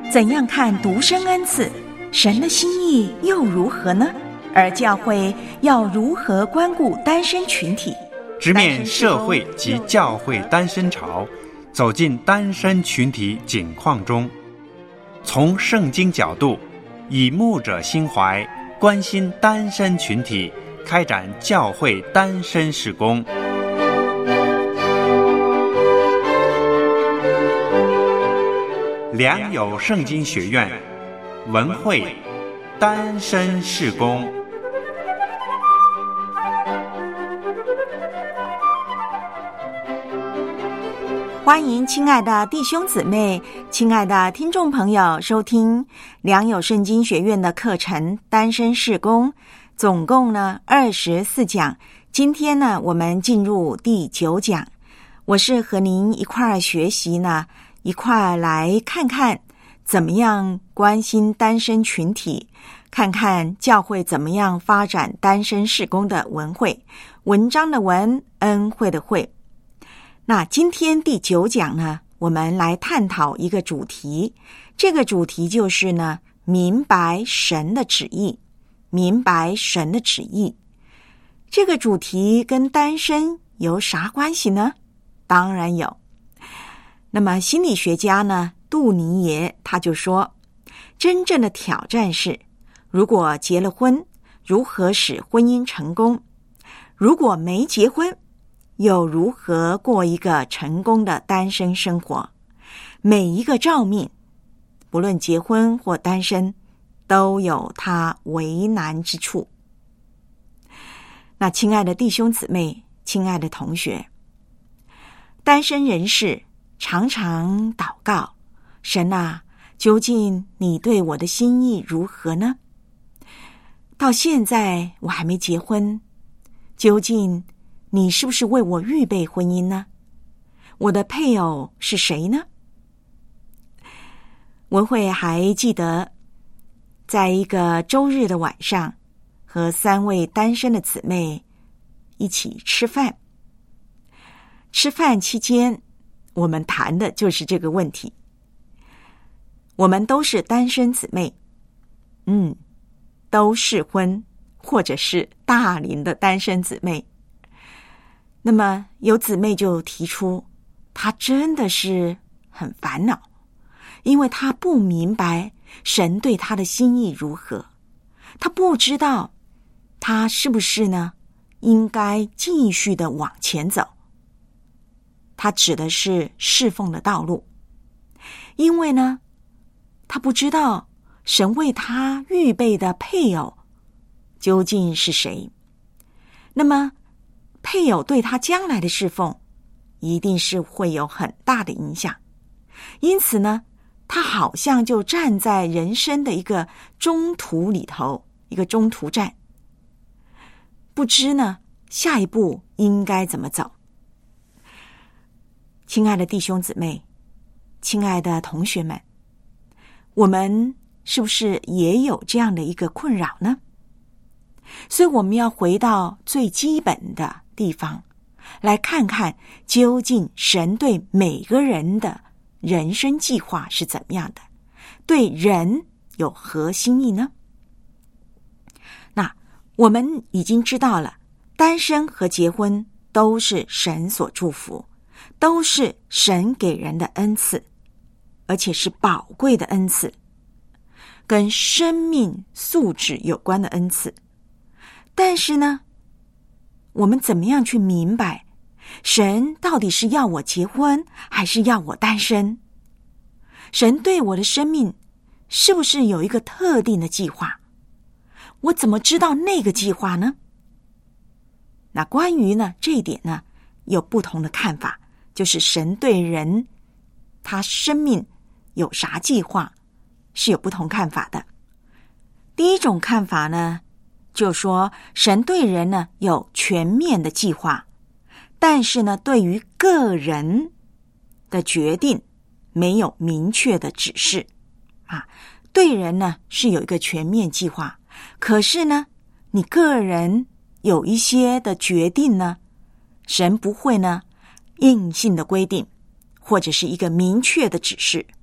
怎样看独生恩赐？神的心意又如何呢？而教会要如何关顾单身群体？ 直面社会及教会单身潮，走进单身群体景况中，从圣经角度，以牧者心怀，关心单身群体，开展教会单身事工。良友圣经学院文会单身事工。 欢迎亲爱的弟兄姊妹、亲爱的听众朋友收听良友圣经学院的课程单身事工，总共呢24讲。今天呢我们进入第9讲，我是和您一块儿学习呢，一块来看看怎么样关心单身群体，看看教会怎么样发展单身事工的文会，文章的文，恩惠的惠。那今天第9讲呢，我们来探讨一个主题，这个主题就是呢，明白神的旨意。明白神的旨意，这个主题跟单身有啥关系呢？当然有。那么心理学家呢，杜尼耶他就说，真正的挑战是，如果结了婚，如何使婚姻成功？如果没结婚，又如何过一个成功的单身生活？每一个召命，不论结婚或单身，都有他为难之处。那亲爱的弟兄姊妹，亲爱的同学，单身人士常常祷告，神啊，究竟你对我的心意如何呢？到现在我还没结婚，究竟你是不是为我预备婚姻呢？我的配偶是谁呢？文慧还记得，在一个周日的晚上，和3位单身的姊妹一起吃饭。吃饭期间，我们谈的就是这个问题。我们都是单身姊妹，都适婚或者是大龄的单身姊妹。那么有姊妹就提出，她真的是很烦恼，因为她不明白神对她的心意如何，她不知道她是不是呢应该继续的往前走。她指的是侍奉的道路，因为呢她不知道神为她预备的配偶究竟是谁。那么配偶对他将来的侍奉一定是会有很大的影响，因此呢，他好像就站在人生的一个中途里头，一个中途站，不知呢下一步应该怎么走。亲爱的弟兄姊妹，亲爱的同学们，我们是不是也有这样的一个困扰呢？所以我们要回到最基本的地方，来看看究竟神对每个人的人生计划是怎么样的，对人有何心意呢？那我们已经知道了，单身和结婚都是神所祝福，都是神给人的恩赐，而且是宝贵的恩赐，跟生命素质有关的恩赐。但是呢，我们怎么样去明白神到底是要我结婚还是要我单身？神对我的生命是不是有一个特定的计划？我怎么知道那个计划呢？那关于呢这一点呢，有不同的看法，就是神对人他生命有啥计划是有不同看法的。第一种看法呢，就说神对人呢有全面的计划，但是呢对于个人的决定没有明确的指示对人呢是有一个全面计划，可是呢你个人有一些的决定呢，神不会呢硬性的规定或者是一个明确的指示，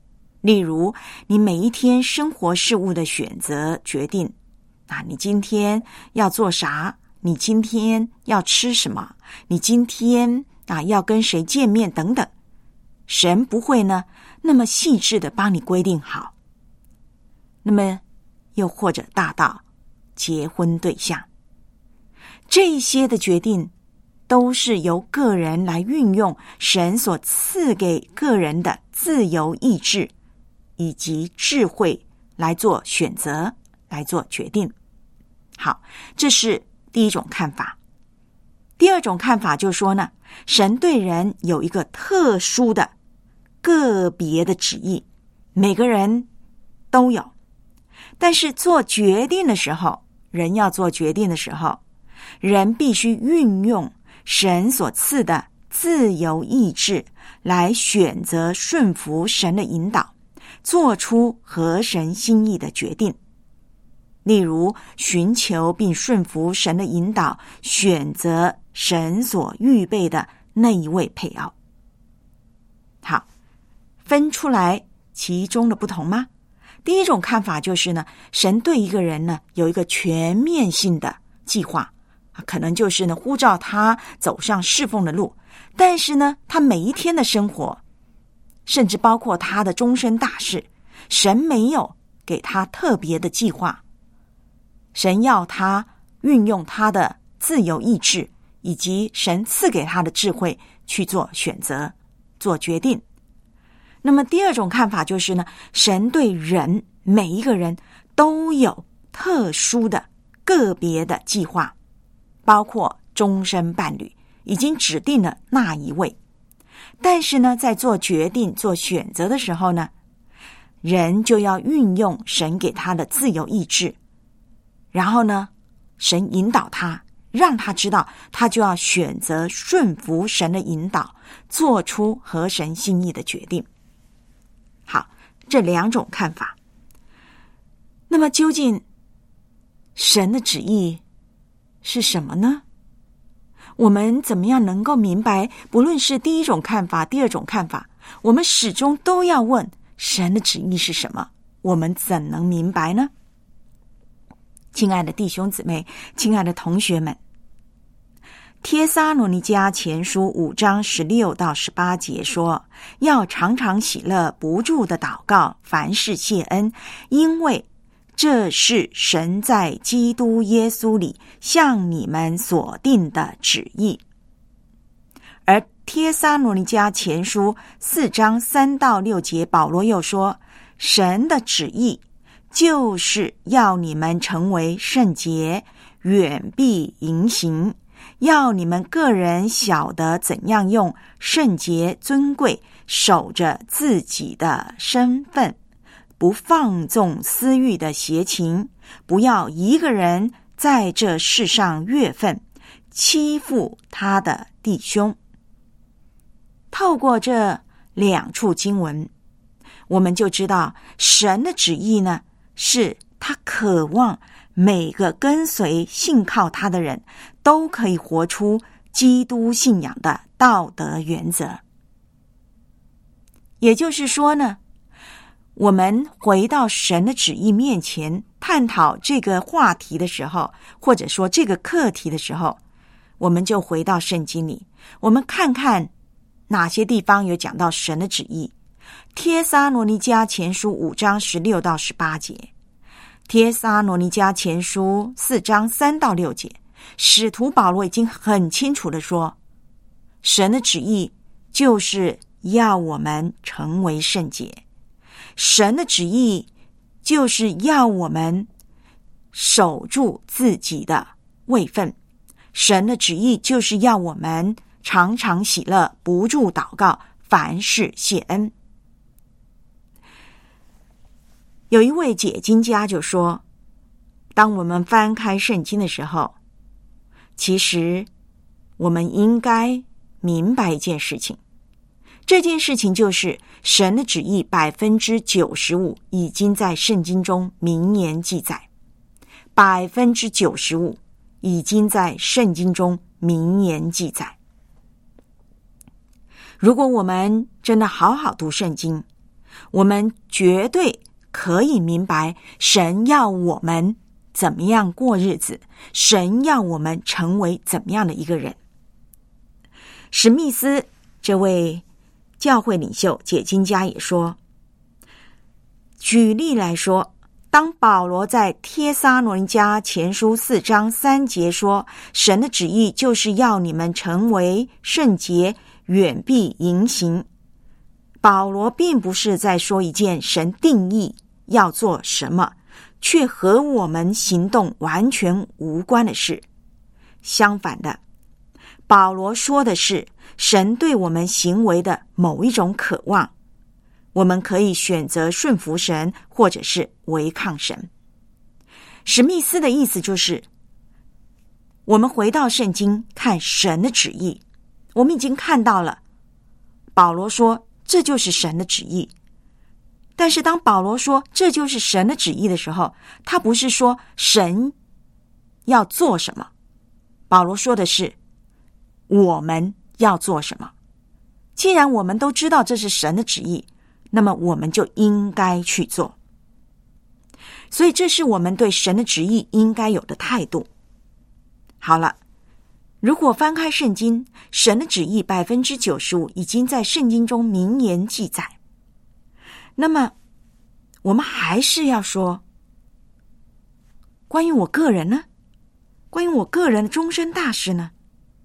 例如，你每一天生活事物的选择决定你今天要做啥，你今天要吃什么，你今天要跟谁见面等等。神不会呢那么细致的帮你规定好。那么又或者大到结婚对象，这些的决定都是由个人来运用神所赐给个人的自由意志以及智慧来做选择，来做决定。好，这是第一种看法。第二种看法就是说呢，神对人有一个特殊的个别的旨意，每个人都有。但是做决定的时候，人要做决定的时候，人必须运用神所赐的自由意志来选择顺服神的引导，做出合神心意的决定。例如，寻求并顺服神的引导，选择神所预备的那一位配偶。好，分出来其中的不同吗？第一种看法就是呢，神对一个人呢有一个全面性的计划，可能就是呢呼召他走上侍奉的路，但是呢，他每一天的生活，甚至包括他的终身大事，神没有给他特别的计划。神要他运用他的自由意志以及神赐给他的智慧去做选择，做决定。那么第二种看法就是呢，神对人每一个人都有特殊的个别的计划，包括终身伴侣，已经指定了那一位。但是呢，在做决定做选择的时候呢，人就要运用神给他的自由意志，然后呢，神引导他，让他知道他就要选择顺服神的引导，做出合神心意的决定。好，这两种看法。那么究竟神的旨意是什么呢？我们怎么样能够明白，不论是第一种看法第二种看法，我们始终都要问神的旨意是什么，我们怎能明白呢？亲爱的弟兄姊妹，亲爱的同学们，帖撒罗尼迦前书5章16到18节说，要常常喜乐，不住的祷告，凡事谢恩，因为这是神在基督耶稣里向你们所定的旨意。而帖撒罗尼迦前书4章3到6节，保罗又说，神的旨意就是要你们成为圣洁，远避淫行，要你们个人晓得怎样用圣洁尊贵守着自己的身份，不放纵私欲的邪情，不要一个人在这世上越分，欺负他的弟兄。透过这两处经文，我们就知道神的旨意呢，是他渴望每个跟随信靠他的人都可以活出基督信仰的道德原则。也就是说呢，我们回到神的旨意面前探讨这个话题的时候，或者说这个课题的时候，我们就回到圣经里，我们看看哪些地方有讲到神的旨意。帖撒罗尼迦前书5章16到18节，帖撒罗尼迦前书4章3到6节，使徒保罗已经很清楚地说，神的旨意就是要我们成为圣洁，神的旨意就是要我们守住自己的位分，神的旨意就是要我们常常喜乐，不住祷告，凡事谢恩。有一位解经家就说，当我们翻开圣经的时候，其实我们应该明白一件事情，这件事情就是神的旨意95%已经在圣经中明言记载，95%已经在圣经中明言记载。如果我们真的好好读圣经， 我们绝对可以明白神要我们怎么样过日子，神要我们成为怎么样的一个人。史密斯这位教会领袖解经家也说，举例来说，当保罗在帖撒罗尼迦前书4章3节说，神的旨意就是要你们成为圣洁，远避淫行，保罗并不是在说一件神定义要做什么却和我们行动完全无关的事。相反的，保罗说的是神对我们行为的某一种渴望，我们可以选择顺服神，或者是违抗神。史密斯的意思就是，我们回到圣经看神的旨意，我们已经看到了保罗说这就是神的旨意。但是当保罗说这就是神的旨意的时候，他不是说神要做什么，保罗说的是我们要做什么。既然我们都知道这是神的旨意，那么我们就应该去做。所以这是我们对神的旨意应该有的态度。好了，如果翻开圣经，神的旨意 95% 已经在圣经中明言记载，那么我们还是要说，关于我个人呢？关于我个人的终身大事呢？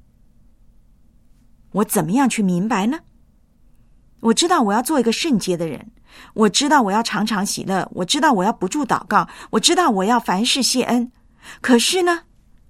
我怎么样去明白呢？我知道我要做一个圣洁的人，我知道我要常常喜乐，我知道我要不住祷告，我知道我要凡事谢恩。可是呢，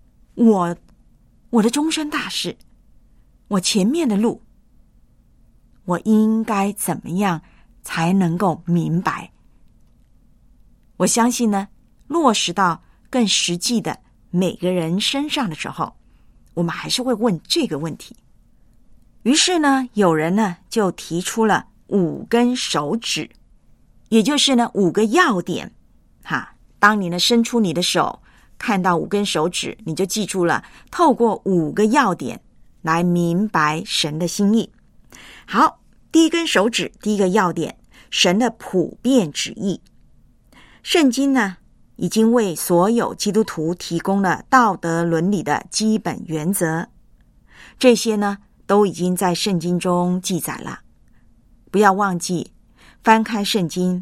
我的终身大事，我前面的路，我应该怎么样才能够明白？我相信呢，落实到更实际的每个人身上的时候，我们还是会问这个问题。于是呢，有人呢就提出了5根手指，也就是呢5个要点。当你呢伸出你的手，看到5根手指，你就记住了，透过5个要点来明白神的心意。好，第一根手指，第一个要点，神的普遍旨意。圣经呢已经为所有基督徒提供了道德伦理的基本原则，这些呢都已经在圣经中记载了。不要忘记翻开圣经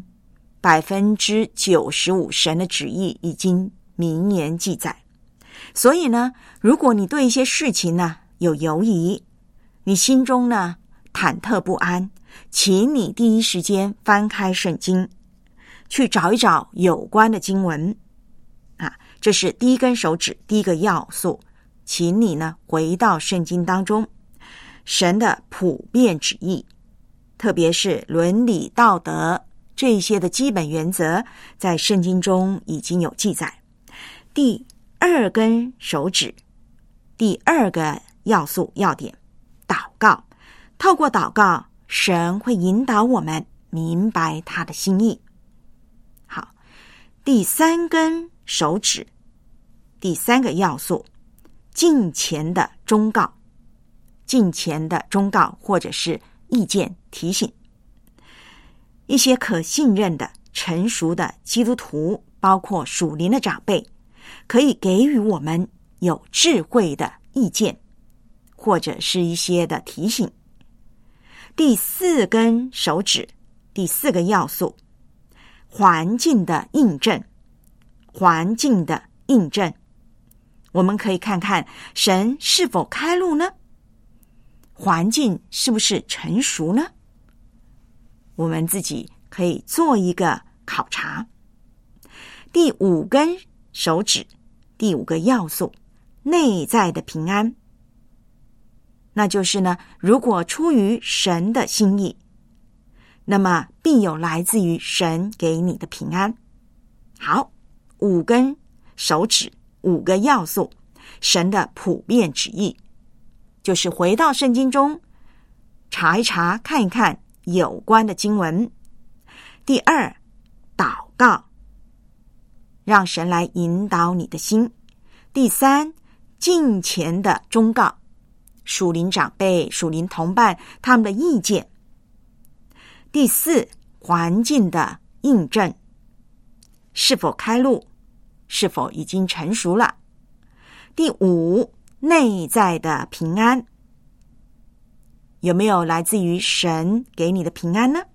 ，95%神的旨意已经明言记载。所以呢，如果你对一些事情呢有犹疑，你心中呢忐忑不安，请你第一时间翻开圣经，去找一找有关的经文。这是第一根手指，第一个要素，请你呢回到圣经当中，神的普遍旨意，特别是伦理道德这些的基本原则，在圣经中已经有记载。第2根手指，第2个要素要点，祷告。透过祷告，神会引导我们明白他的心意。好，第3根手指，第3个要素，敬虔的忠告。敬虔的忠告或者是意见提醒，一些可信任的成熟的基督徒，包括属灵的长辈，可以给予我们有智慧的意见或者是一些的提醒。第4根手指，第4个要素，环境的印证。环境的印证，我们可以看看神是否开路呢？环境是不是成熟呢？我们自己可以做一个考察。第5根手指，第5个要素，内在的平安。那就是呢，如果出于神的心意，那么必有来自于神给你的平安。好，5根手指，5个要素，神的普遍旨意，就是回到圣经中查一查，看一看有关的经文。第2，祷告，让神来引导你的心。第3，敬虔的忠告，属灵长辈、属灵同伴他们的意见。第4， 环境的印证，是否开路，是否已经成熟了。第五，内在的平安，有没有来自于神给你的平安呢？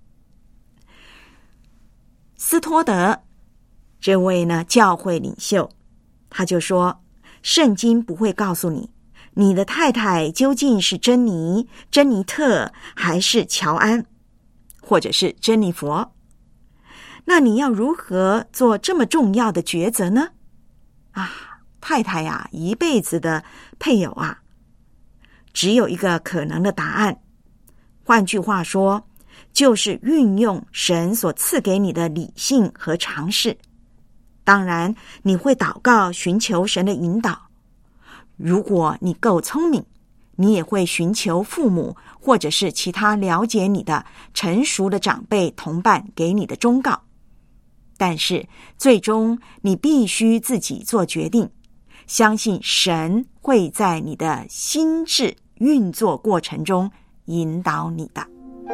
斯托德这位呢教会领袖，他就说，圣经不会告诉你，你的太太究竟是珍妮、珍妮特还是乔安，或者是珍妮佛。那你要如何做这么重要的抉择呢？太太呀，一辈子的配偶啊，只有一个可能的答案。换句话说，就是运用神所赐给你的理性和常识。当然，你会祷告，寻求神的引导。如果你够聪明，你也会寻求父母或者是其他了解你的成熟的长辈同伴给你的忠告。但是最终你必须自己做决定，相信神会在你的心智运作过程中引导你的。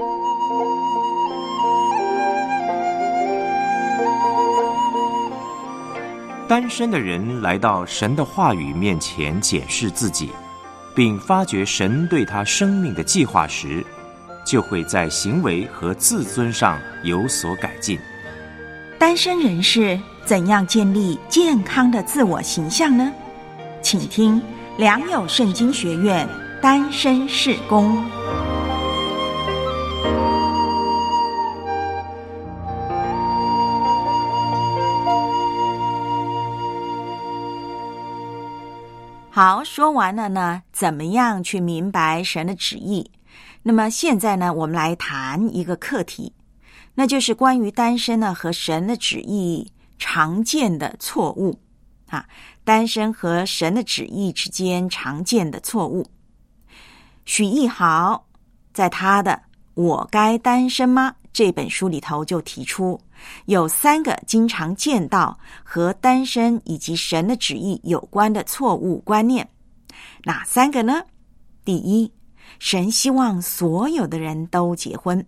单身的人来到神的话语面前检视自己，并发觉神对他生命的计划时，就会在行为和自尊上有所改进。 单身人士怎样建立健康的自我形象呢？请听良友圣经学院单身事工。好，说完了呢，怎么样去明白神的旨意？那么现在呢，我们来谈一个课题，那就是关于单身呢和神的旨意常见的错误单身和神的旨意之间常见的错误。许逸豪在他的《我该单身吗》这本书里头就提出，有3个经常见到和单身以及神的旨意有关的错误观念。哪3个呢？第一，神希望所有的人都结婚。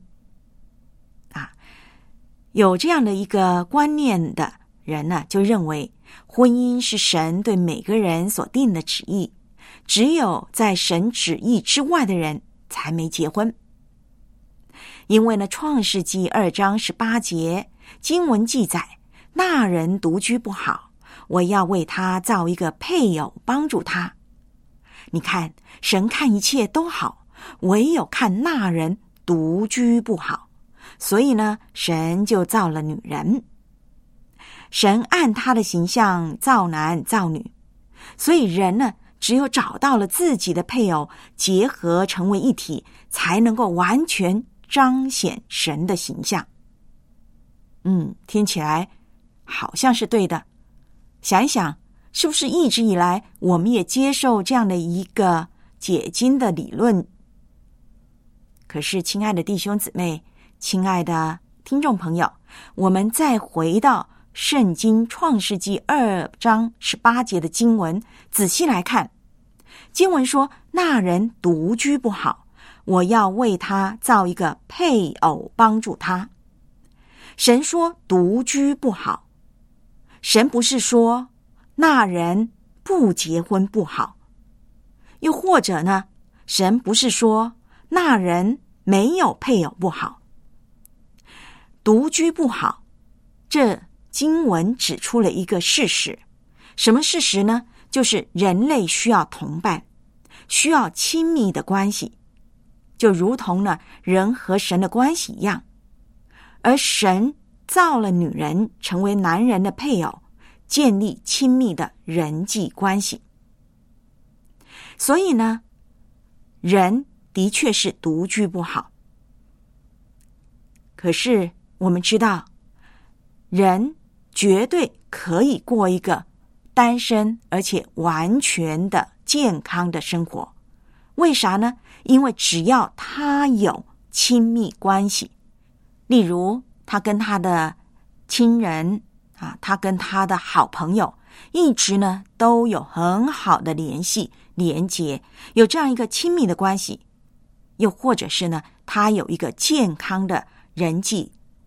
有这样的一个观念的人呢，就认为婚姻是神对每个人所定的旨意，只有在神旨意之外的人才没结婚。因为呢，创世纪2章18节经文记载，那人独居不好，我要为他造一个配偶帮助他。你看，神看一切都好，唯有看那人独居不好，所以呢，神就造了女人。神按他的形象造男造女，所以人呢，只有找到了自己的配偶，结合成为一体，才能够完全彰显神的形象。听起来好像是对的。想一想，是不是一直以来我们也接受这样的一个解经的理论？可是亲爱的弟兄姊妹，亲爱的听众朋友，我们再回到圣经创世纪2章18节的经文，仔细来看，经文说，那人独居不好，我要为他造一个配偶帮助他。神说独居不好，神不是说那人不结婚不好，又或者呢，神不是说那人没有配偶不好。独居不好，这经文指出了一个事实。什么事实呢？就是人类需要同伴，需要亲密的关系，就如同呢人和神的关系一样。而神造了女人成为男人的配偶，建立亲密的人际关系。所以呢，人的确是独居不好。可是我们知道，人绝对可以过一个单身而且完全的健康的生活。为啥呢？因为只要他有亲密关系，例如他跟他的亲人他跟他的好朋友一直呢都有很好的联系连结，有这样一个亲密的关系，又或者是呢他有一个健康的人际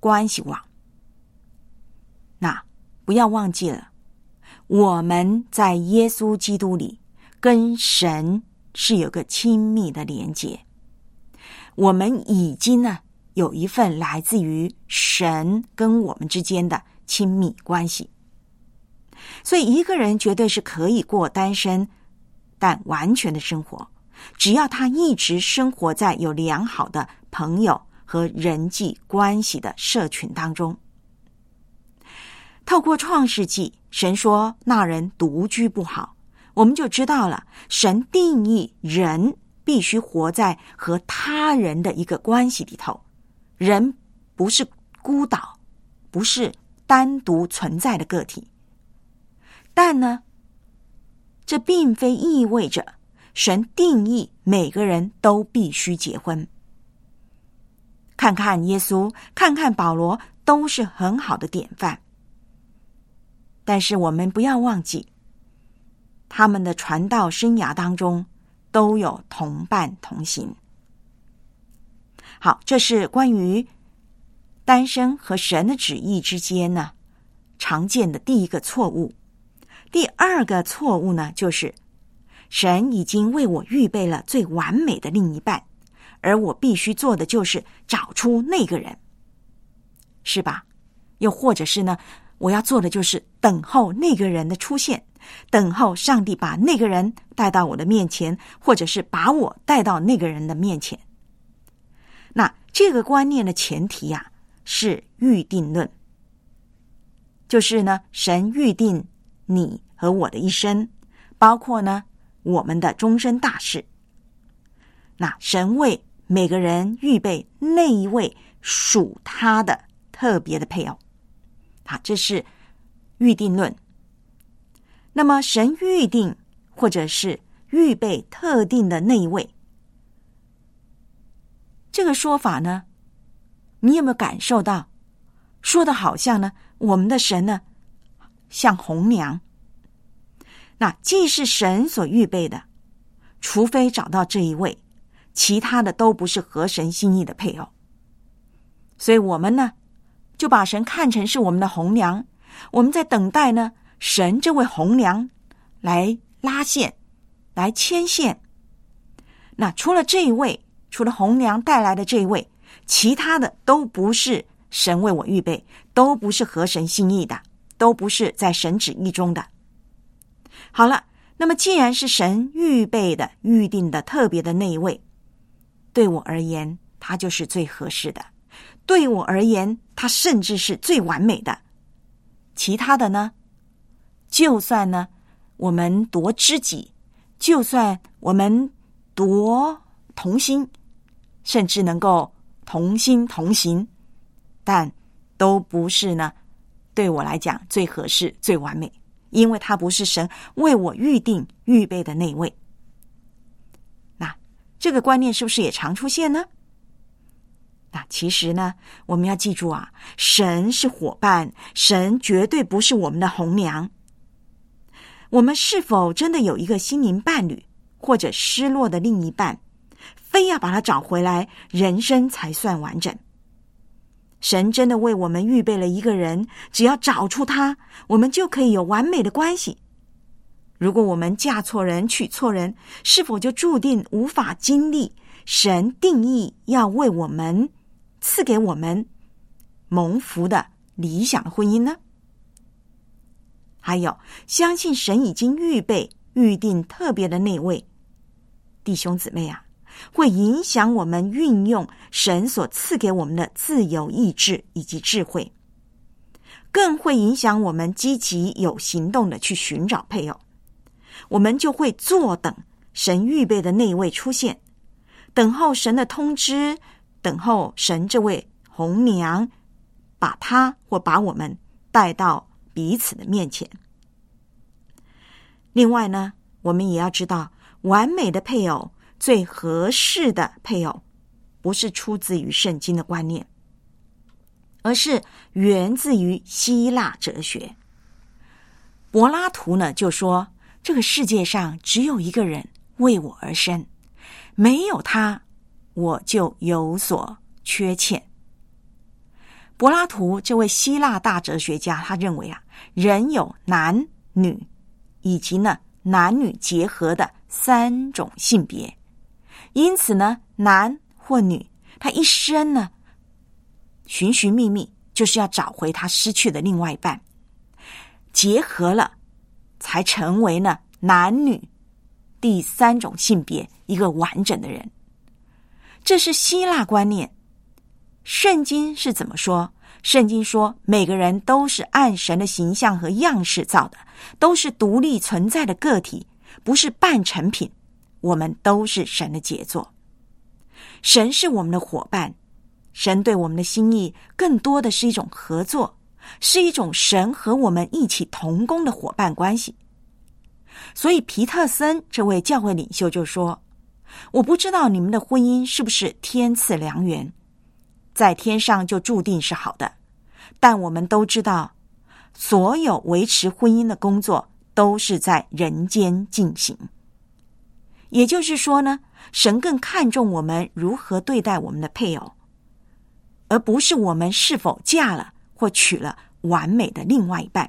关系网。那不要忘记了，我们在耶稣基督里跟神是有个亲密的连结，我们已经呢有一份来自于神跟我们之间的亲密关系。所以一个人绝对是可以过单身但完全的生活，只要他一直生活在有良好的朋友和人际关系的社群当中。透过创世纪，神说那人独居不好，我们就知道了神定义人必须活在和他人的一个关系里头，人不是孤岛，不是单独存在的个体。但呢，这并非意味着神定义每个人都必须结婚。看看耶稣，看看保罗，都是很好的典范。但是我们不要忘记，他们的传道生涯当中都有同伴同行。好，这是关于单身和神的旨意之间呢常见的第一个错误。第二个错误呢，就是神已经为我预备了最完美的另一半，而我必须做的就是找出那个人，是吧？又或者是呢，我要做的就是等候那个人的出现，等候上帝把那个人带到我的面前，或者是把我带到那个人的面前。那这个观念的前提啊，是预定论，就是呢，神预定你和我的一生，包括呢我们的终身大事。那神为每个人预备那一位属他的特别的配偶，这是预定论。那么神预定或者是预备特定的那一位，这个说法呢，你有没有感受到说的好像呢我们的神呢像红娘？那既是神所预备的，除非找到这一位，其他的都不是合神心意的配偶。所以我们呢就把神看成是我们的红娘，我们在等待呢神这位红娘来拉线，来牵线。那除了这一位，除了红娘带来的这一位，其他的都不是神为我预备，都不是合神心意的，都不是在神旨意中的。好了，那么既然是神预备的、预定的、特别的那一位，对我而言他就是最合适的，对我而言他甚至是最完美的。其他的呢，就算呢我们夺知己，就算我们夺同心，甚至能够同心同行，但都不是呢对我来讲最合适、最完美，因为他不是神为我预定预备的那一位。那这个观念是不是也常出现呢？那其实呢，我们要记住啊，神是伙伴，神绝对不是我们的红娘。我们是否真的有一个心灵伴侣，或者失落的另一半，非要把他找回来，人生才算完整？神真的为我们预备了一个人，只要找出他，我们就可以有完美的关系。如果我们嫁错人、娶错人，是否就注定无法经历神定义要为我们赐给我们蒙福的理想的婚姻呢？还有，相信神已经预备、预定特别的那位，弟兄姊妹啊，会影响我们运用神所赐给我们的自由意志以及智慧，更会影响我们积极有行动的去寻找配偶。我们就会坐等神预备的那一位出现，等候神的通知，等候神这位红娘把他或把我们带到彼此的面前。另外呢，我们也要知道，完美的配偶、最合适的配偶，不是出自于圣经的观念，而是源自于希腊哲学。柏拉图呢就说，这个世界上只有一个人为我而生，没有他，我就有所缺欠。 柏拉图这位希腊大哲学家，他认为人有男女以及男女结合的3种性别，因此男或女他一生寻寻觅觅，就是要找回他失去的另外一半，结合了才成为男女第3种性别，一个完整的人。这是希腊观念。圣经是怎么说？圣经说每个人都是按神的形象和样式造的，都是独立存在的个体，不是半成品，我们都是神的杰作。神是我们的伙伴，神对我们的心意更多的是一种合作，是一种神和我们一起同工的伙伴关系。所以皮特森这位教会领袖就说，我不知道你们的婚姻是不是天赐良缘，在天上就注定是好的，但我们都知道所有维持婚姻的工作都是在人间进行。也就是说神更看重我们如何对待我们的配偶，而不是我们是否嫁了或娶了完美的另外一半。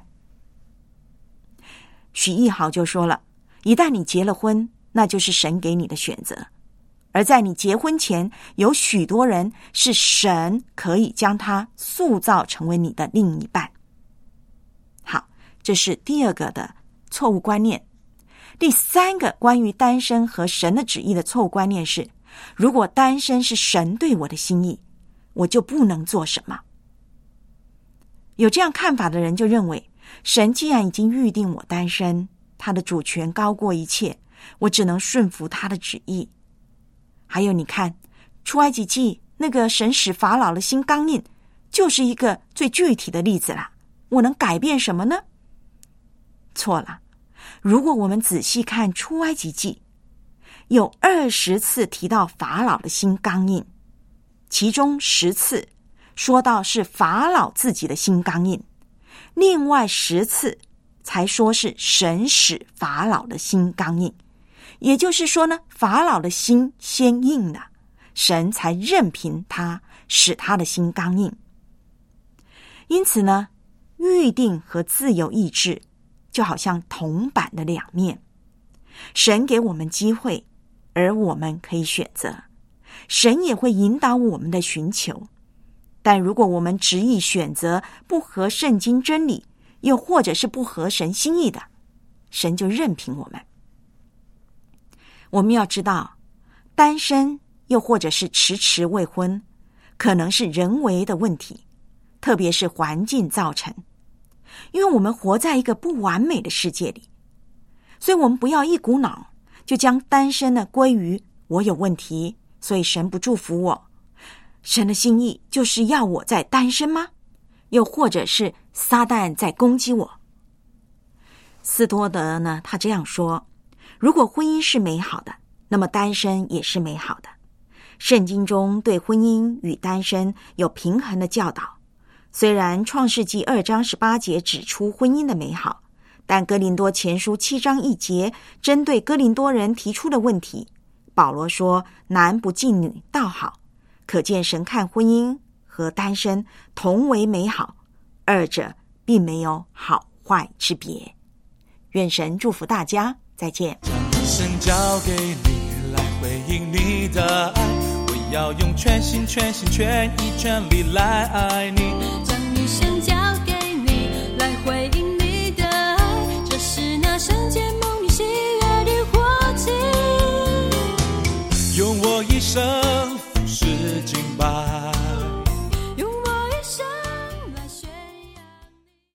许逸豪就说了，一旦你结了婚，那就是神给你的选择，而在你结婚前，有许多人是神可以将他塑造成为你的另一半。好，这是第2个的错误观念。第3个关于单身和神的旨意的错误观念是，如果单身是神对我的心意，我就不能做什么。有这样看法的人就认为，神既然已经预定我单身，他的主权高过一切，我只能顺服他的旨意。还有你看出埃及记那个神使法老的心刚硬，就是一个最具体的例子啦。我能改变什么呢？错了，如果我们仔细看出埃及记，有20次提到法老的心刚硬，其中10次说到是法老自己的心刚硬，另外10次才说是神使法老的心刚硬。也就是说法老的心先硬了，神才任凭他使他的心刚硬。因此预定和自由意志就好像铜板的两面，神给我们机会，而我们可以选择，神也会引导我们的寻求。但如果我们执意选择不合圣经真理，又或者是不合神心意的，神就任凭我们。我们要知道，单身又或者是迟迟未婚，可能是人为的问题，特别是环境造成。因为我们活在一个不完美的世界里，所以我们不要一股脑就将单身归于我有问题，所以神不祝福我。神的心意就是要我在单身吗？又或者是撒旦在攻击我？斯多德他这样说，如果婚姻是美好的，那么单身也是美好的。圣经中对婚姻与单身有平衡的教导，虽然创世纪2章18节指出婚姻的美好，但哥林多前书7章1节针对哥林多人提出的问题，保罗说男不近女倒好，可见神看婚姻和单身同为美好，二者并没有好坏之别。愿神祝福大家，再见。 将一生交给你来回应你的爱，我要用全心全心全意全力来爱你。 将一生交给你来回应你的爱，这是那圣洁蒙你喜悦的活祭。 用我一生